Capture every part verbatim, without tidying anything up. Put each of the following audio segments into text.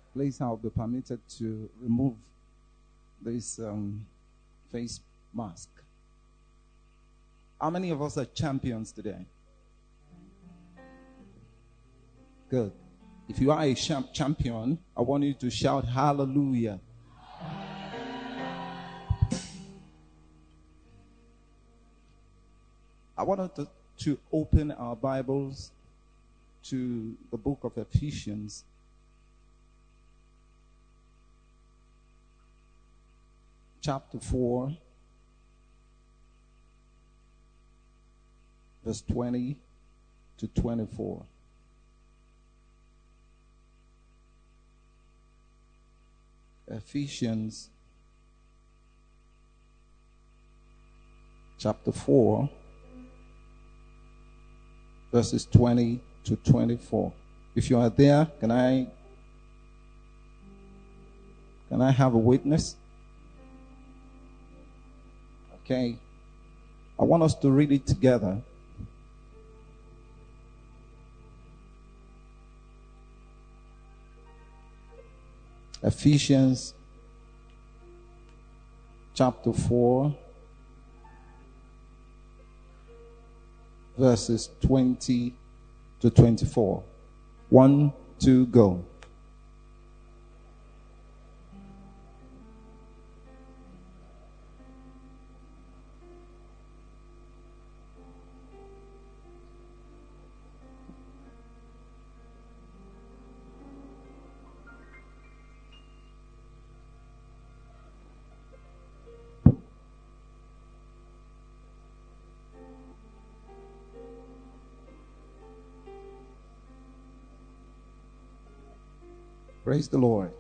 Please, I'll be permitted to remove this um, face mask. How many of us are champions today? Good. If you are a champ- champion, I want you to shout hallelujah. I want us to, to open our Bibles to the book of Ephesians. Chapter four, verse twenty to twenty-four. Ephesians chapter four, verses twenty to twenty-four. If you are there, can I can I have a witness? Okay. I want us to read it together. Ephesians chapter four, verses twenty to twenty-four. One, two, go. Praise the Lord.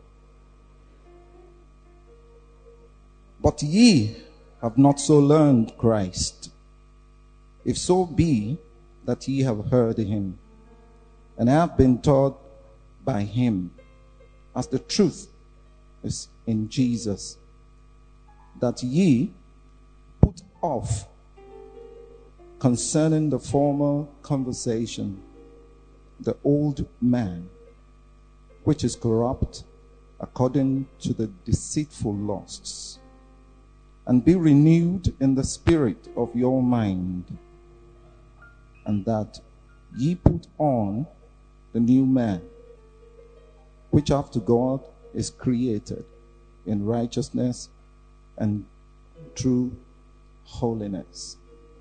But ye have not so learned Christ, if so be that ye have heard him, and have been taught by him, as the truth is in Jesus, that ye put off concerning the former conversation the old man, which is corrupt according to the deceitful lusts, and be renewed in the spirit of your mind, and that ye put on the new man, which after God is created in righteousness and true holiness.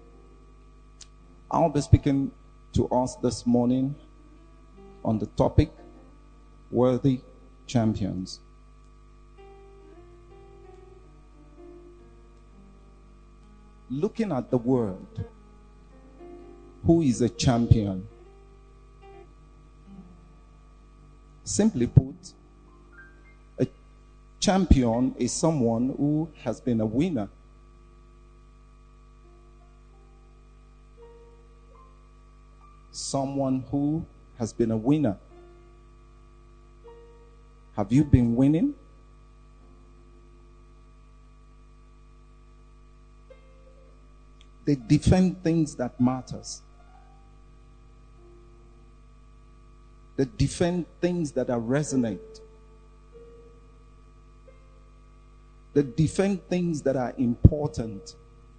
I'll be speaking to us this morning on the topic worthy champions. Looking at the word, who is a champion? Simply put, a champion is someone who has been a winner. Someone who has been a winner. Have you been winning? They defend things that matters. They defend things that are resonant. They defend things that are important.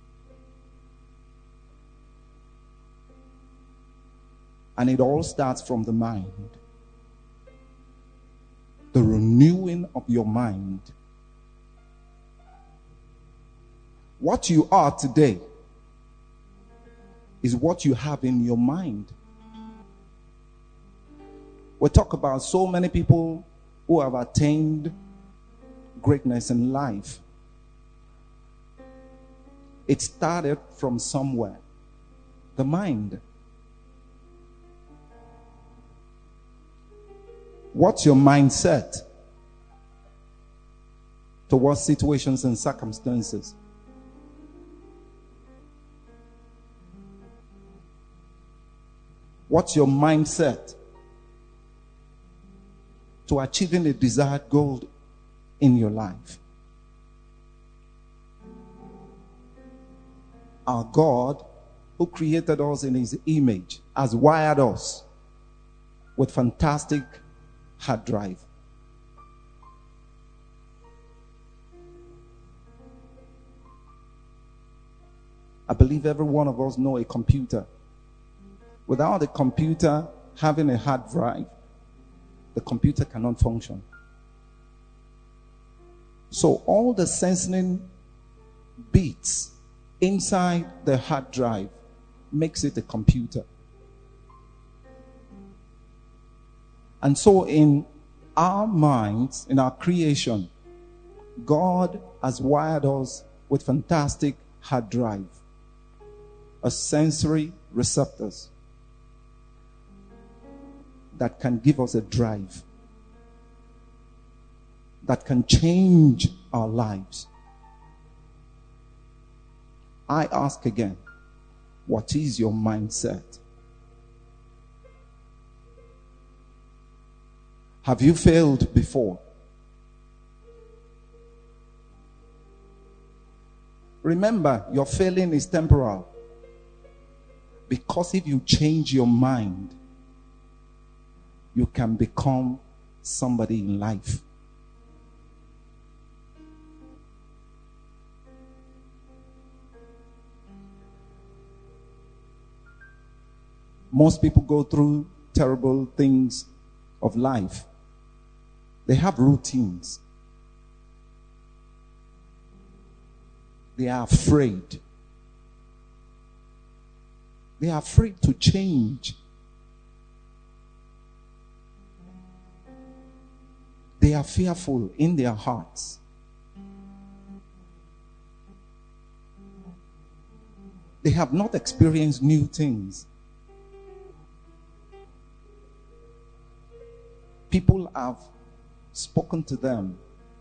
And it all starts from the mind. The renewing of your mind. What you are today is what you have in your mind. We talk about so many people who have attained greatness in life. It started from somewhere. The mind. What's your mindset towards situations and circumstances? What's your mindset to achieving a desired goal in your life? Our God, who created us in his image, has wired us with fantastic hard drive. I believe every one of us know a computer. Without a computer having a hard drive, the computer cannot function. So all the sensing bits inside the hard drive makes it a computer. And so in our minds, in our creation, God has wired us with fantastic hard drive, a sensory receptors that can give us a drive, that can change our lives. I ask again, what is your mindset? Have you failed before? Remember, your failing is temporal. Because if you change your mind, you can become somebody in life. Most people go through terrible things of life. They have routines. They are afraid. They are afraid to change. They are fearful in their hearts. They have not experienced new things. People have spoken to them,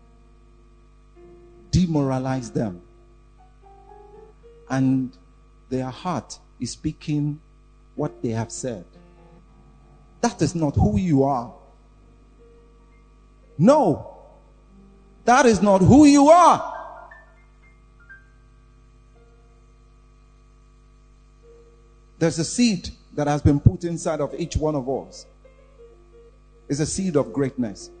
demoralized them, and their heart is speaking what they have said. That is not who you are. No, that is not who you are. There's a seed that has been put inside of each one of us. It's a seed of greatness.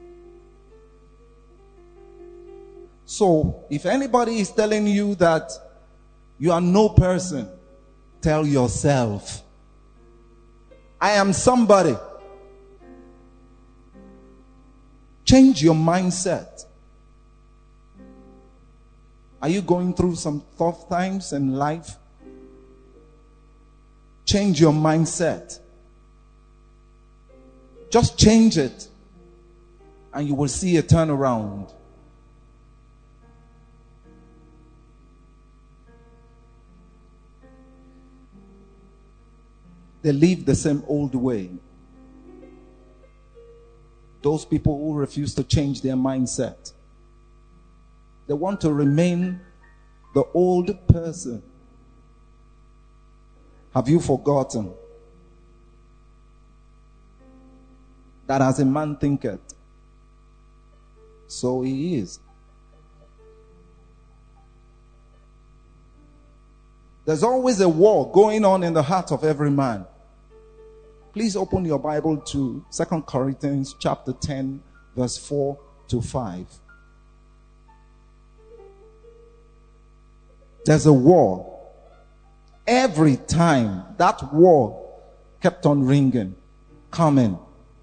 So, if anybody is telling you that you are no person, tell yourself, I am somebody. Change your mindset. Are you going through some tough times in life? Change your mindset. Just change it, and you will see a turnaround. They live the same old way. Those people who refuse to change their mindset, they want to remain the old person. Have you forgotten that as a man thinketh, so he is? There's always a war going on in the heart of every man. Please open your Bible to Second Corinthians chapter ten, verse four to five. There's a war. Every time that war kept on ringing, coming.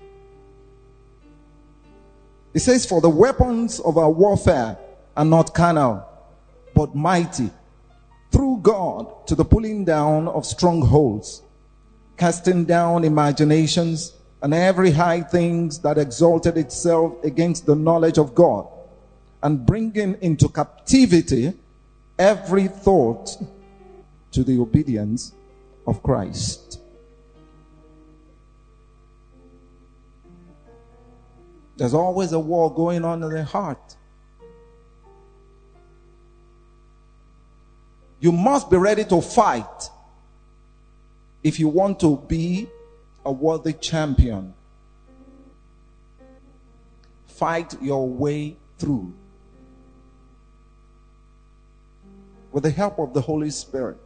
It says, for the weapons of our warfare are not carnal, but mighty, through God to the pulling down of strongholds, casting down imaginations and every high thing that exalted itself against the knowledge of God, and bringing into captivity every thought to the obedience of Christ. There's always a war going on in the heart. You must be ready to fight if you want to be a worthy champion. Fight your way through with the help of the Holy Spirit.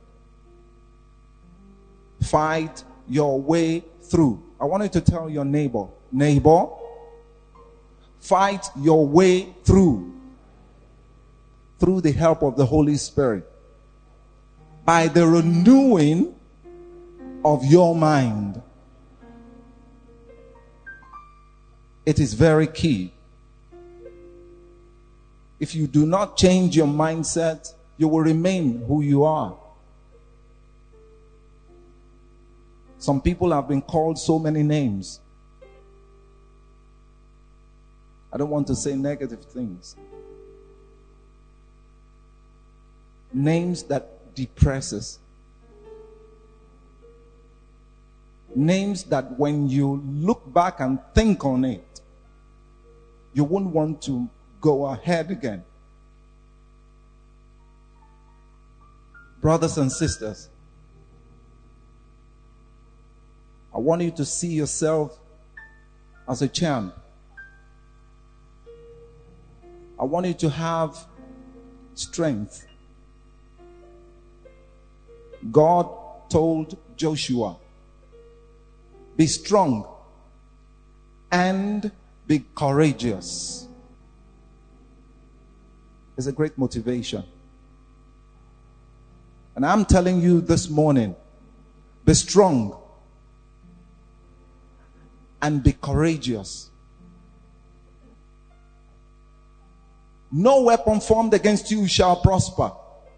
Fight your way through. I want you to tell your neighbor, neighbor, fight your way through through the help of the Holy Spirit. by the renewing of your mind. It is very key. If you do not change your mindset, you will remain who you are. Some people have been called so many names. I don't want to say negative things. Names that depresses. Names that when you look back and think on it, you wouldn't want to go ahead again. Brothers and sisters, I want you to see yourself as a champ. I want you to have strength. God told Joshua, be strong and be courageous. It's a great motivation. And I'm telling you this morning, be strong and be courageous. No weapon formed against you shall prosper.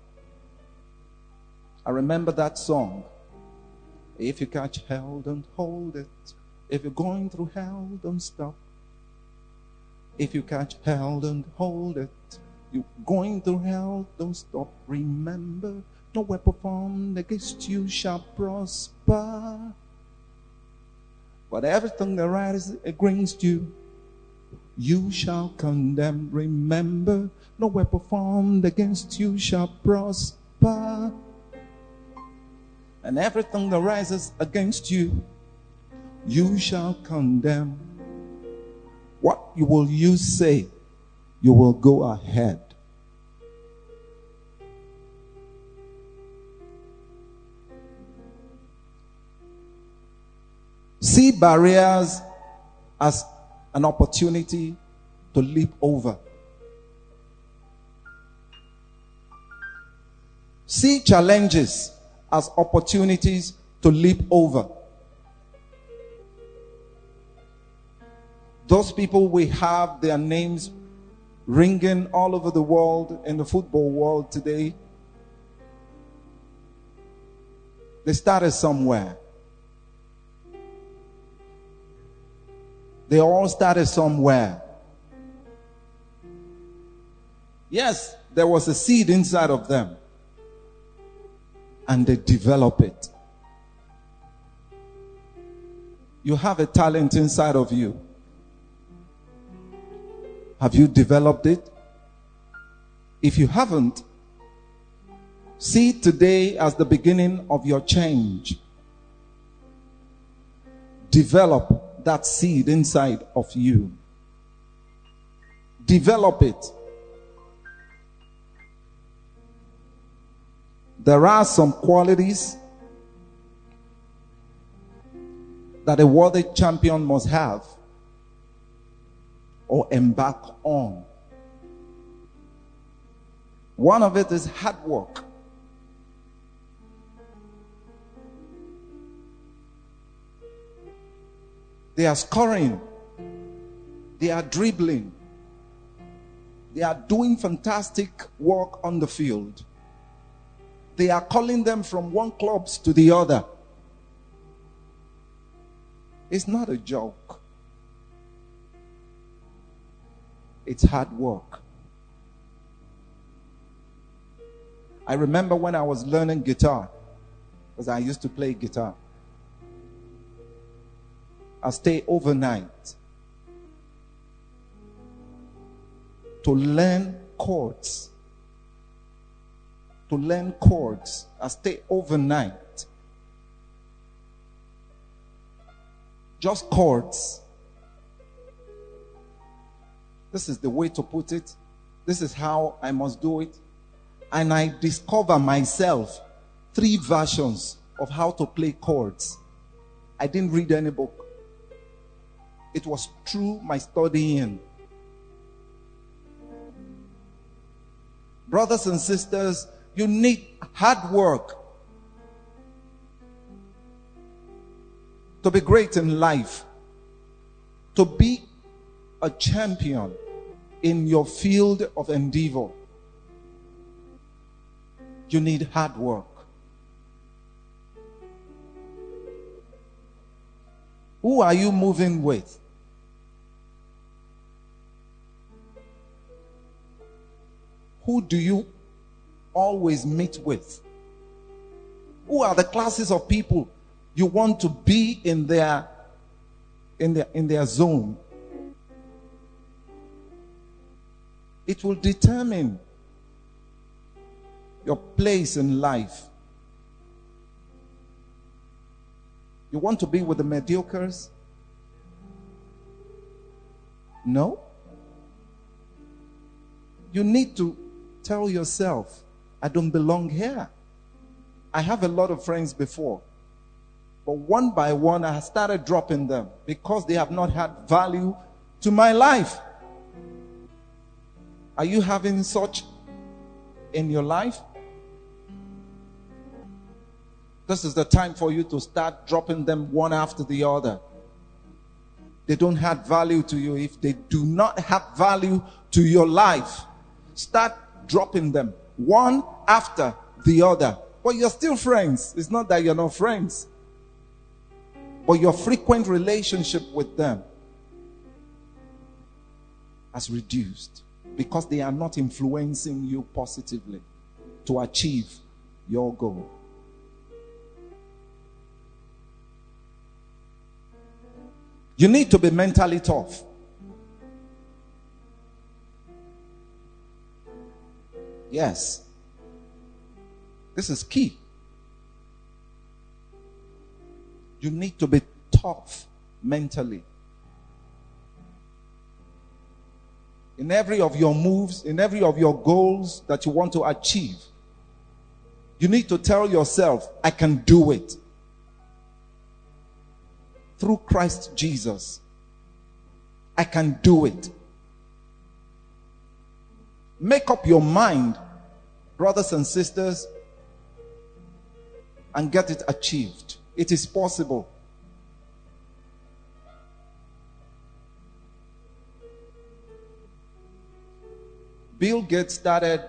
I remember that song. If you catch hell, don't hold it. If you're going through hell, don't stop. If you catch hell, don't hold it. You're going through hell, don't stop. Remember, no weapon formed against you shall prosper. But everything that rises against you, you shall condemn. Remember, no weapon formed against you shall prosper. And everything that rises against you, you shall condemn. What you will you say, you will go ahead. See barriers as an opportunity to leap over. See challenges as opportunities to leap over. Those people, we have their names ringing all over the world, in the football world today. They started somewhere. They all started somewhere. Yes, there was a seed inside of them. And they develop it. You have a talent inside of you. Have you developed it? If you haven't, see today as the beginning of your change. Develop that seed inside of you. Develop it. There are some qualities that a worthy champion must have or embark on. One of it is hard work. They are scoring. They are dribbling. They are doing fantastic work on the field. They are calling them from one club to the other. It's not a joke. It's hard work. I remember when I was learning guitar, because I used to play guitar. I stay overnight to learn chords. To learn chords. I stay overnight. Just chords. This is the way to put it. This is how I must do it. And I discover myself three versions of how to play chords. I didn't read any book. It was through my studying. Brothers and sisters, You need hard work to be great in life, to be a champion in your field of endeavor. You need hard work. Who are you moving with? Who do you always meet with? Who are the classes of people you want to be in their in their in their zone? It will determine your place in life. You want to be with the mediocres? No. You need to tell yourself, I don't belong here. I have a lot of friends before, but one by one I started dropping them because they have not had value to my life. Are you having such in your life? This is the time for you to start dropping them one after the other. They don't have value to you. If they do not have value to your life, start dropping them one after the other. But you're still friends. It's not that you're not friends, but your frequent relationship with them has reduced because they are not influencing you positively to achieve your goal. You need to be mentally tough. Yes. This is key. You need to be tough mentally. In every of your moves, in every of your goals that you want to achieve, you need to tell yourself, I can do it. Through Christ Jesus, I can do it. Make up your mind, brothers and sisters, and get it achieved. It is possible. Bill Gates started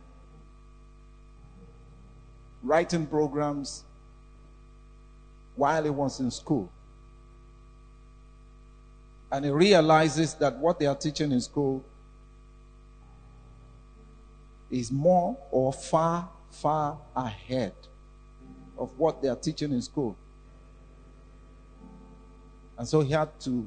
writing programs while he was in school. And he realizes that what they are teaching in school is more or far, far ahead of what they are teaching in school. And so he had to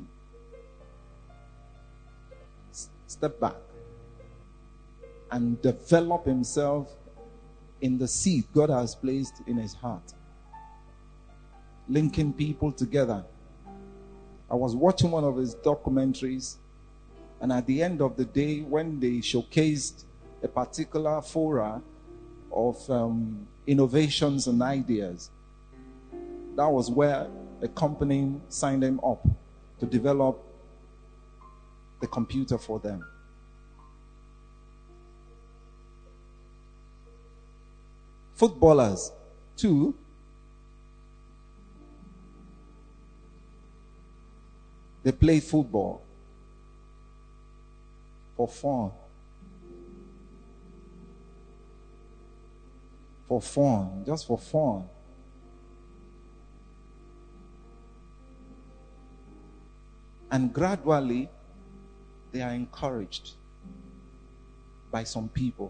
step back and develop himself in the seed God has placed in his heart, linking people together. I was watching one of his documentaries, and at the end of the day, when they showcased a particular fora of um, innovations and ideas, that was where a company signed him up to develop the computer for them. Footballers, too, they play football for fun. For fun, just for fun. And gradually, they are encouraged by some people.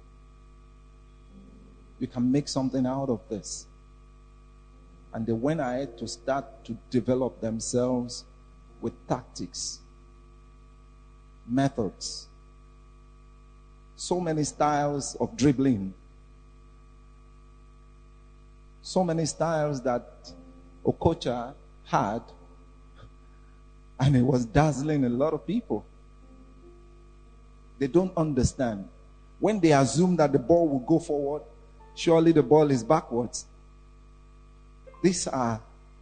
You can make something out of this. And they went ahead to start to develop themselves with tactics, methods, so many styles of dribbling, so many styles that Okocha had, and it was dazzling a lot of people. They don't understand. When they assume that the ball will go forward, surely the ball is backwards. These are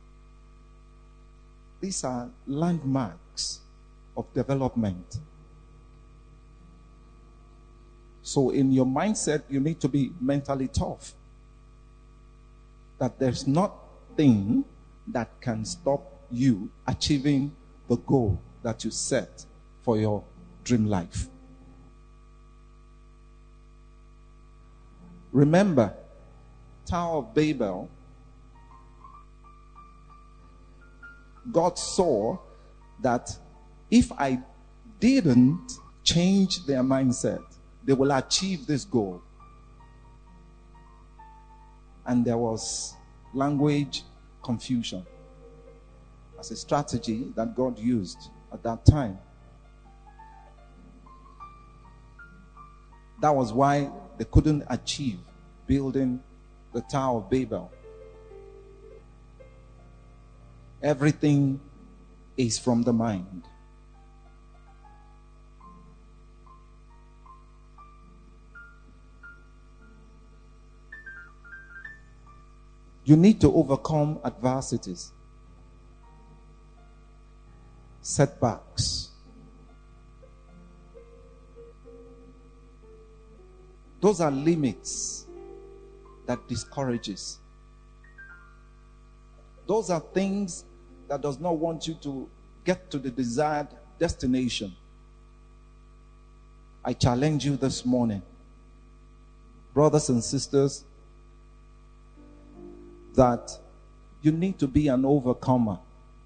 These are landmarks of development. So in your mindset, you need to be mentally tough. That there's nothing that can stop you achieving the goal that you set for your dream life. Remember, Tower of Babel, God saw that if I didn't change their mindset, they will achieve this goal. And there was language confusion as a strategy that God used at that time. That was why they couldn't achieve building the Tower of Babel. Everything is from the mind. You need to overcome adversities, setbacks. Those are limits that discourages. Those are things that does not want you to get to the desired destination. I challenge you this morning, brothers and sisters, that you need to be an overcomer.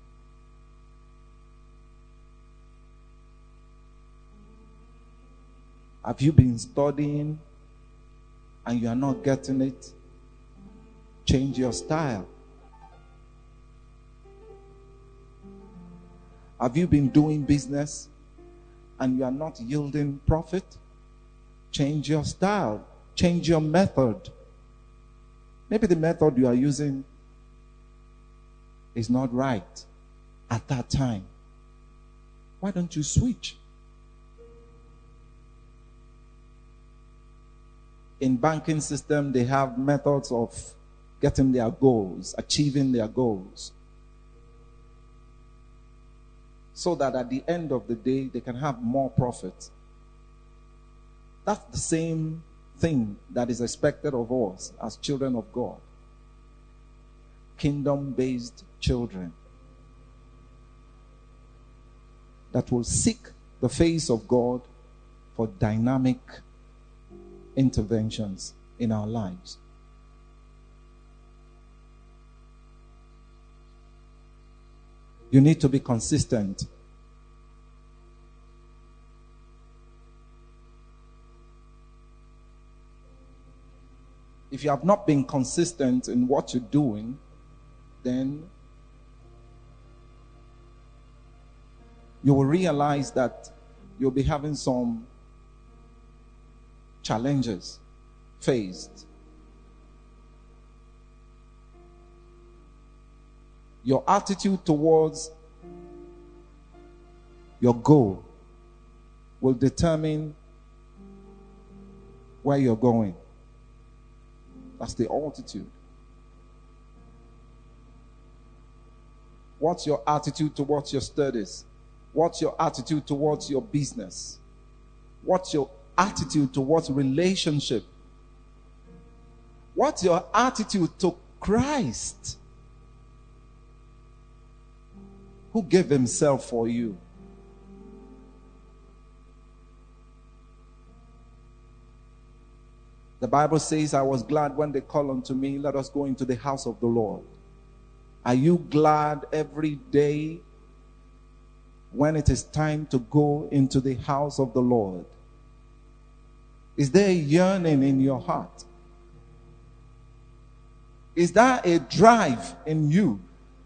Have you been studying and you are not getting it? Change your style. Have you been doing business and you are not yielding profit? Change your style. Change your method. Maybe the method you are using is not right at that time. Why don't you switch? In banking system, they have methods of getting their goals, achieving their goals, so that at the end of the day, they can have more profit. That's the same thing that is expected of us as children of God. Kingdom-based children that will seek the face of God for dynamic interventions in our lives. You need to be consistent. If you have not been consistent in what you're doing, then you will realize that you'll be having some challenges faced. Your attitude towards your goal will determine where you're going. That's the altitude. What's your attitude towards your studies? What's your attitude towards your business? What's your attitude towards relationship? What's your attitude to Christ, who gave himself for you? The Bible says, I was glad when they called unto me, let us go into the house of the Lord. Are you glad every day when it is time to go into the house of the Lord? Is there a yearning in your heart? Is there a drive in you?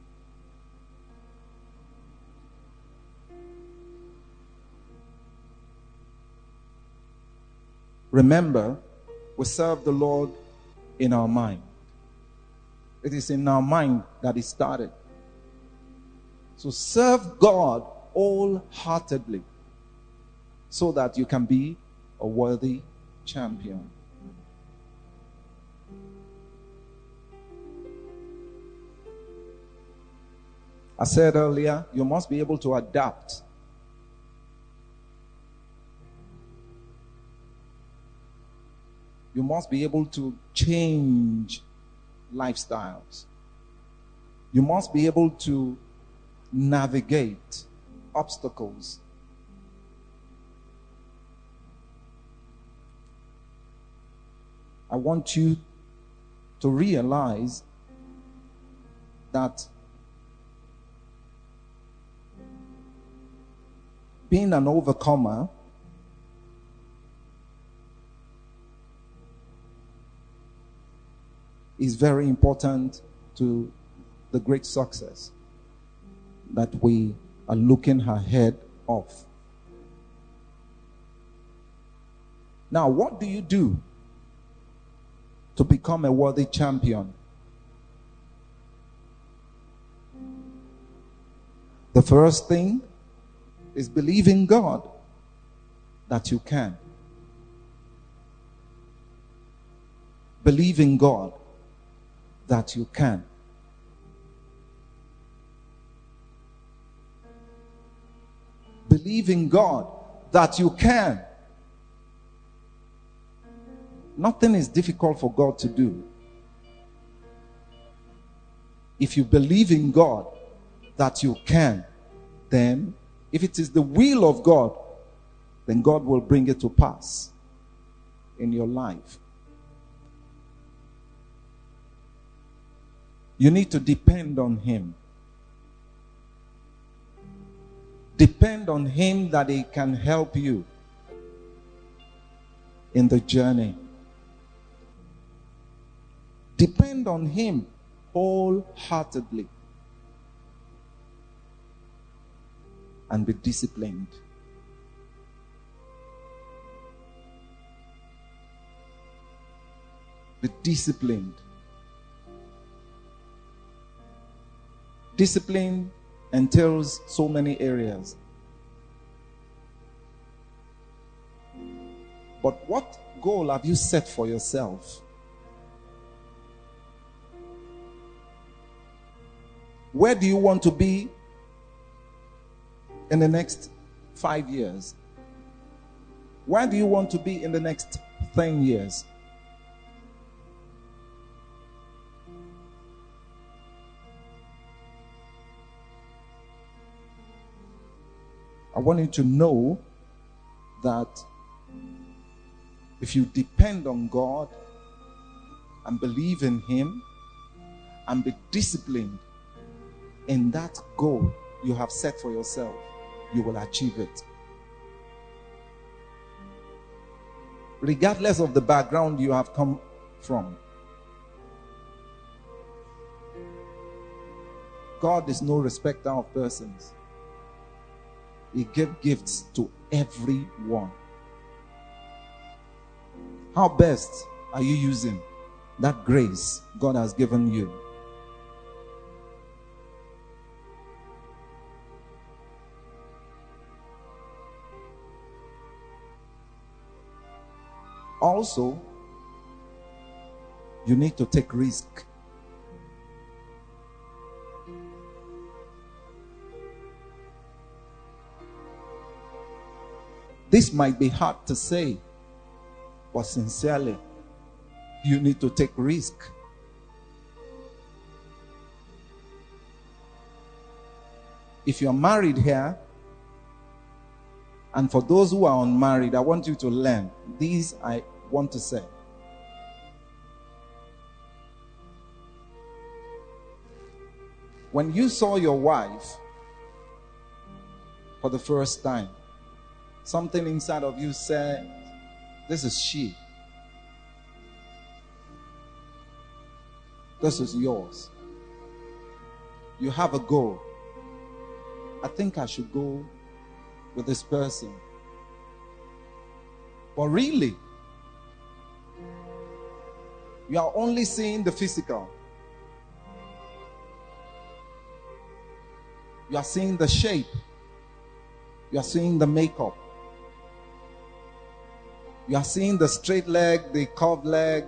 Remember, we serve the Lord in our mind. It is in our mind that it started. So serve God wholeheartedly so that you can be a worthy champion. I said earlier, you must be able to adapt. You must be able to change lifestyles. You must be able to navigate obstacles. I want you to realize that being an overcomer is very important to the great success that we are looking ahead of. Now, what do you do to become a worthy champion? The first thing is believe in God that you can. Believe in God that you can. Believe in God that you can. Nothing is difficult for God to do. If you believe in God that you can, then if it is the will of God, then God will bring it to pass in your life. You need to depend on Him. Depend on Him that He can help you in the journey. Depend on Him wholeheartedly. And be disciplined. Be disciplined. Discipline entails so many areas. But what goal have you set for yourself? Where do you want to be in the next five years? Where do you want to be in the next ten years? I want you to know that if you depend on God and believe in Him and be disciplined in that goal you have set for yourself, you will achieve it. Regardless of the background you have come from. God is no respecter of persons. He gave gifts to everyone. How best are you using that grace God has given you? Also, you need to take risk. This might be hard to say, but sincerely, you need to take risk. If you're married here, and for those who are unmarried, I want you to learn. These I want to say. When you saw your wife for the first time, something inside of you said, this is she. This is yours. You have a goal. I think I should go with this person. But really, you are only seeing the physical. You are seeing the shape. You are seeing the makeup. You are seeing the straight leg, the curved leg.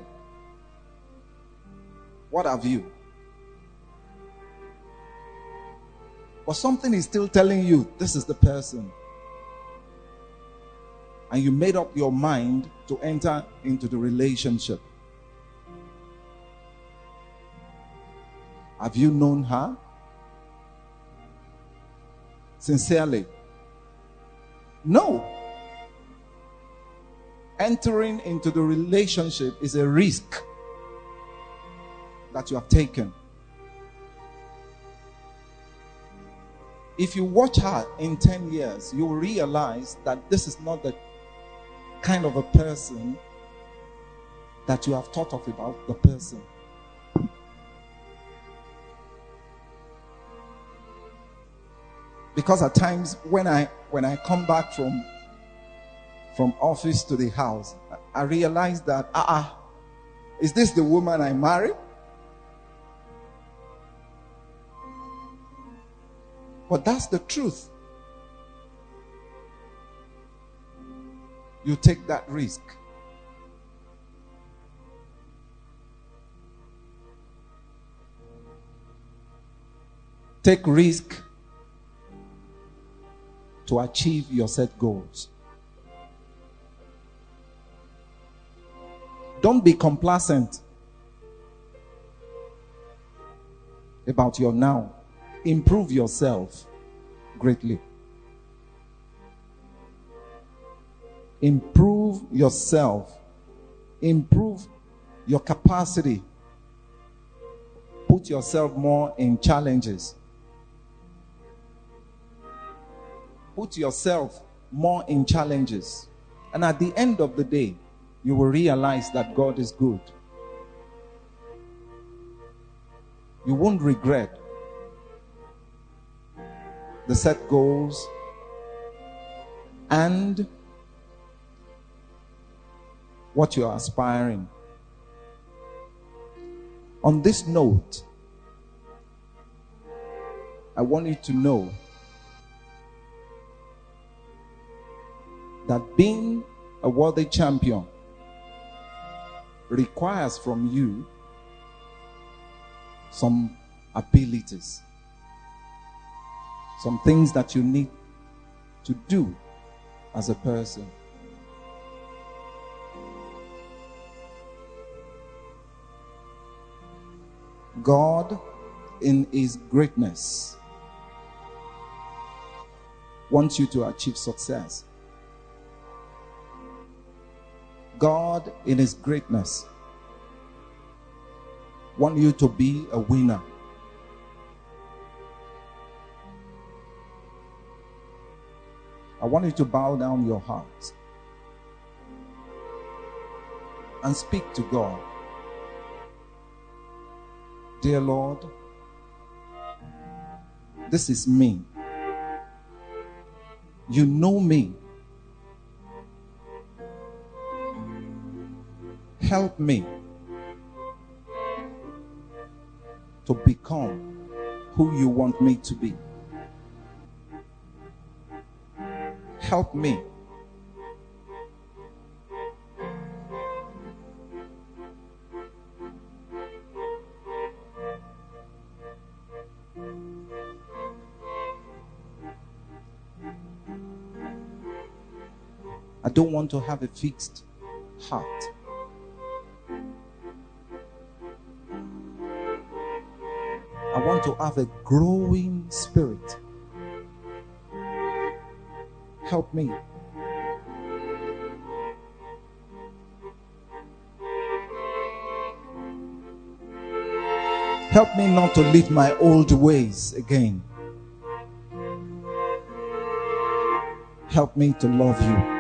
What have you? But something is still telling you, this is the person. and you made up your mind to enter into the relationship. Have you known her? Sincerely? No. Entering into the relationship is a risk that you have taken. If you watch her in ten years, you will realize that this is not the kind of a person that you have thought of about the person. Because at times when I when I come back from from office to the house, I realize that ah uh-uh, is this the woman I married? But that's the truth. You take that risk. Take risk to achieve your set goals. Don't be complacent about your now. Improve yourself greatly. Improve yourself. Improve your capacity. Put yourself more in challenges. Put yourself more in challenges. And at the end of the day, you will realize that God is good. You won't regret the set goals and what you are aspiring. On this note, I want you to know that being a worthy champion requires from you some abilities, some things that you need to do as a person. God, in His greatness, wants you to achieve success. God, in His greatness, wants you to be a winner. I want you to bow down your heart and speak to God. Dear Lord, this is me. You know me. Help me to become who you want me to be. Help me I don't want to have a fixed heart. I want to have a growing spirit. Help me. Help me not to live my old ways again. Help me to love you.